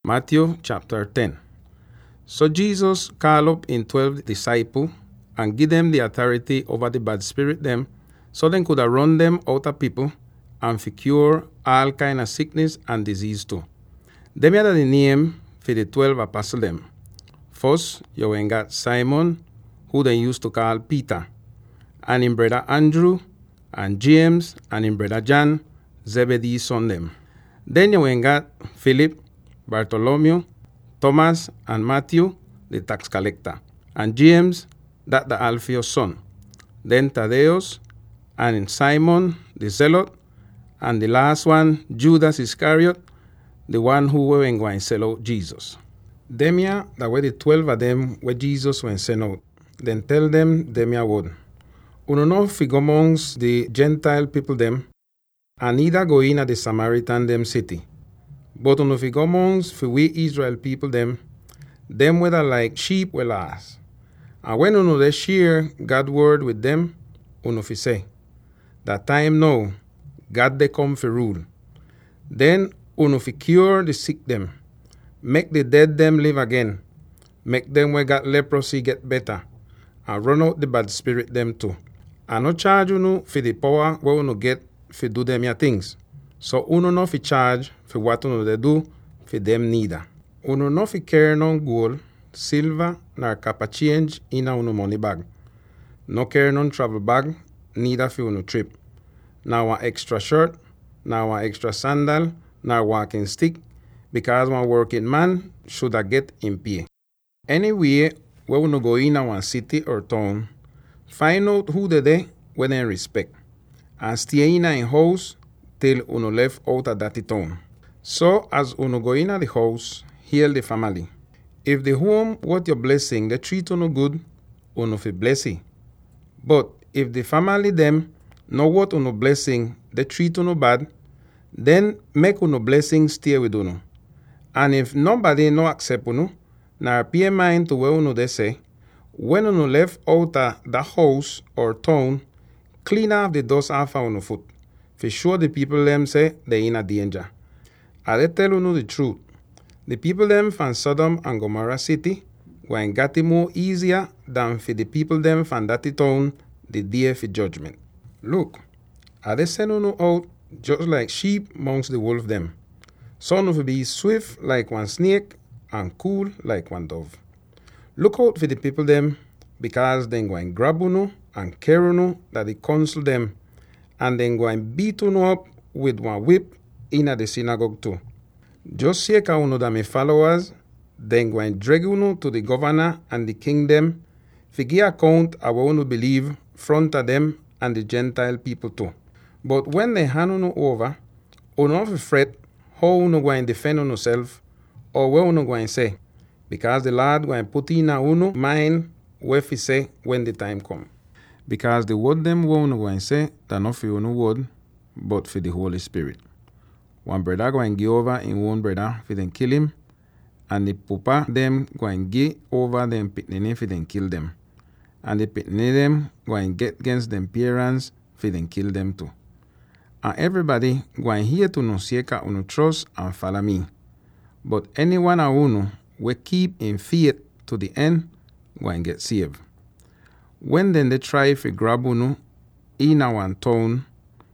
Matthew chapter 10. So Jesus called up in 12 disciples and give them the authority over the bad spirit them, so they could run them out of people and fi cure all kind of sickness and disease too. Them are the name for the 12 apostles them. First, you got Simon, who they used to call Peter, and him brother Andrew, and James, and him brother John, Zebedee's son them. Then you got Philip, Bartholomew, Thomas, and Matthew, the tax collector, and James, that the Alphaeus son. Then Thaddeus, and Simon, the zealot, and the last one, Judas Iscariot, the one who were going to sell out Jesus. Them ya, that were the 12 of them where Jesus went sent out. Then tell them ya word. Uno no fi go amongst the Gentile people them, and neither go in at the Samaritan them city. But uno fi go amongst fi we Israel people them whether like sheep will last. And when uno they share God word with them, uno fi say, that time now, God they come fi rule. Then uno fi cure the sick them, make the dead them live again, make them where got leprosy get better, and run out the bad spirit them too. And no charge uno for the power where uno get fi do them ya things. So uno no fi charge for what uno they do for them neither. Uno no fi carry no gold, silver, nor copper change in a uno money bag. No carry no travel bag, neither fi uno trip. Now one extra shirt, now one extra sandal, now walking stick, because one working man should get in pay. Anyway, where uno go in a one city or town, find out who they dey when they respect, and stay in a house till uno left out of that town. So as uno go in a the house, heal the family. If the home what your blessing, they treat uno good, uno fi bless it. But if the family them know what uno blessing, they treat uno bad, then make uno blessing stay with uno. And if nobody no accept uno, nor pay mind to where uno they say, when uno left out of the house or town, clean off the dust off of uno foot. For sure the people them say they in a danger. I they tell uno the truth. The people them from Sodom and Gomorrah city when got it more easier than for the people them from that town the day for judgment. Look, I they send uno out just like sheep amongst the wolf them. Some of be swift like one snake and cool like one dove. Look out for the people them, because they go and grab uno and carry uno that they counsel them, and then go and beat uno up with one whip in at the synagogue too. Just shake uno that me followers, then go and drag uno to the governor and the kingdom, figure account of what uno believe front of them and the Gentile people too. But when they hand uno over, uno not fret how uno go and defend uno self, or what uno go and say, because the Lord go and put in a uno mind what he say when the time come. Because the word them what uno go and say, that not for uno word, but for the Holy Spirit. One brother go and give over in one brother for them kill him, and the papa them go and give over them pitney for them kill them. And the pitney them go and get against them parents for them kill them too. And everybody go and hear to no sieka uno trust and follow me. But anyone a uno we keep in faith to the end, go and get saved. When then they try to grab uno in a one town,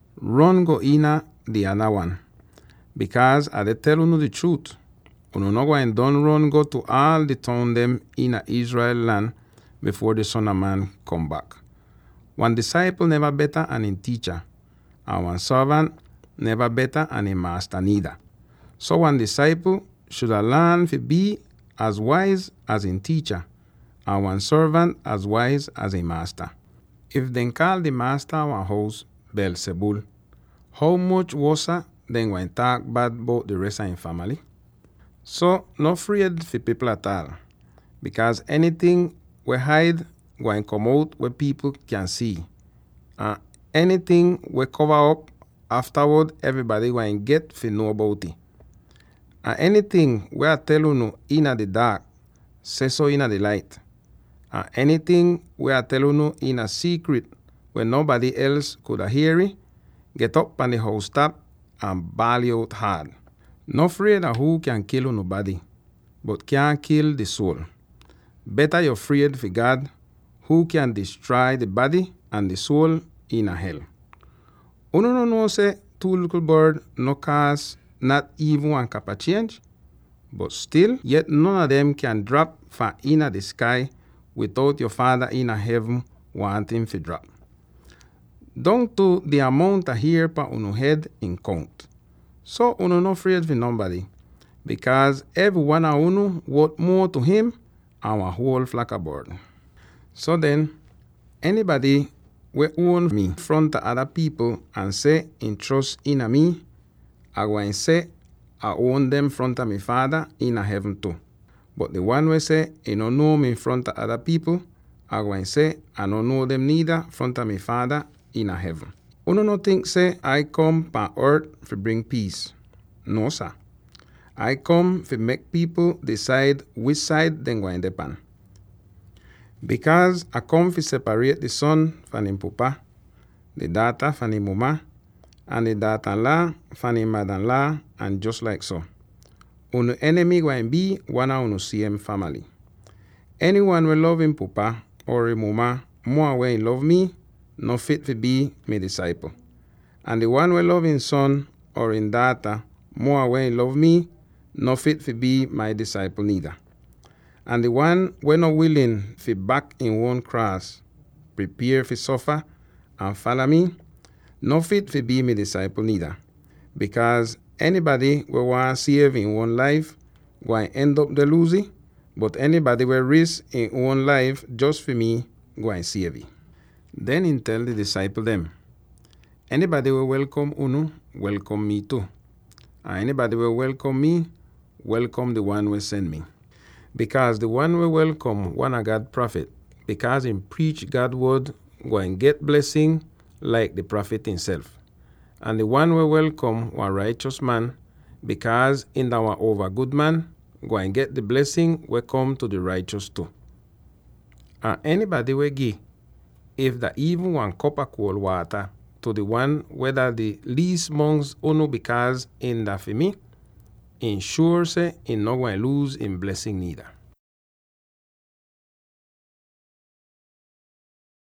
run go in a the other one. Because I they tell uno the truth. Uno no go and don't run go to all the town them in a Israel land before the Son of Man come back. One disciple never better than a teacher, and one servant never better than a master neither. So one disciple should learn to be as wise as a teacher, and one servant as wise as a master. If they call the master of a house Beelzebul, how much worse then go and talk bad about the rest of the family? So not afraid for people at all, because anything we hide go and come out where people can see. Anything we cover up afterward, everybody go and get to know about it. And anything we I tell you in the dark, say so in the light. And anything we I tell you in a secret where nobody else could hear it, get up on the house top and bawl out hard. No afraid of who can kill unu body, but can't kill the soul. Better you're afraid for God, who can destroy the body and the soul in a hell. Unu no know say two little bird no cause not even one cup of change, but still, yet none of them can drop from in the sky without your Father in heaven wanting to drop. Down to the amount of hair pa unu head in count. So unu no afraid for nobody, because every one of unu worth more to him and a whole flock of bird. So then, anybody we own me in front of other people and say in trust in me, I go say I own them in front of my Father in heaven too. But the one we say he don't know me in front of other people, I go say I don't know them neither in front of my Father in heaven. Uno no think say I come on earth to bring peace. No sir. I come to make people decide which side they go depend. Because I come to separate the son from him papa, the daughter from him mama, and the daughter-in-law from him mother-in-law, and just like so. Uno enemy go be one of uno same family. Anyone will love him papa or him mama more way love me, no fit to be my disciple. And the one will love him son or in daughter more way love me, no fit to be my disciple neither. And the one we not willing to back in one cross, prepare for suffer, and follow me, no fit to be my disciple neither. Because anybody we want to save in one life, going to end up the losing, but anybody will risk in one life just for me, going to save it. Then he tell the disciple them, anybody will welcome unu, welcome me too. And anybody will welcome me, welcome the one will send me. Because the one will welcome one of God's prophet, because he preach God's word, go and get blessing like the prophet himself. And the one will welcome one righteous man, because in our over good man, go and get the blessing will come to the righteous too. And anybody will give, if the even one cup of cold water, to the one whether the least amongst unu, because in that for me, ensure say in no going lose in blessing neither.